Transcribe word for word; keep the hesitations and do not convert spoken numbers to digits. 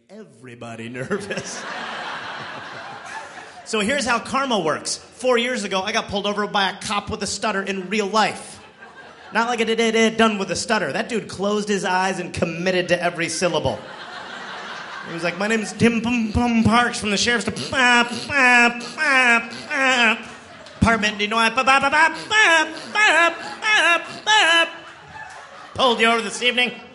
everybody nervous. So here's how karma works. Four years ago, I got pulled over by a cop with a stutter in real life. Not like a did done with a stutter. That dude closed his eyes and committed to every syllable. He was like, my name's Tim Pum Pum Parks from the sheriff's department. Do you know I pulled you over this evening?